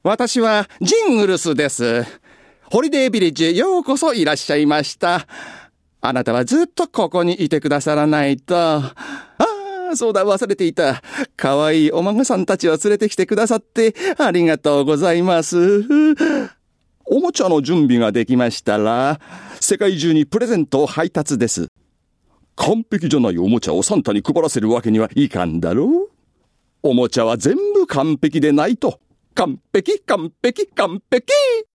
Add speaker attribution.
Speaker 1: 私はジングルスです。ホリデービレッジへようこそいらっしゃいました。あなたはずっとここにいてくださらないと。そうだ、忘れていた。かわいいお孫さんたちを連れてきてくださってありがとうございます。おもちゃの準備ができましたら、世界中にプレゼントを配達です。完璧じゃないおもちゃをサンタに配らせるわけにはいかんだろう。おもちゃは全部完璧でないと。完璧、完璧、完璧。